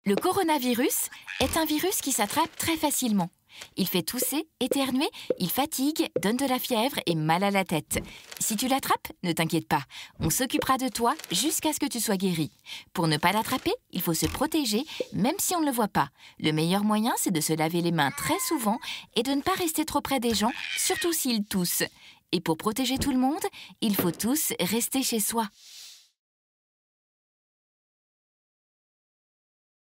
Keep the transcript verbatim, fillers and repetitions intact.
Le coronavirus est un virus qui s'attrape très facilement. Il fait tousser, éternuer, il fatigue, donne de la fièvre et mal à la tête. Si tu l'attrapes, ne t'inquiète pas, on s'occupera de toi jusqu'à ce que tu sois guéri. Pour ne pas l'attraper, il faut se protéger, même si on ne le voit pas. Le meilleur moyen, c'est de se laver les mains très souvent et de ne pas rester trop près des gens, surtout s'ils toussent. Et pour protéger tout le monde, il faut tous rester chez soi.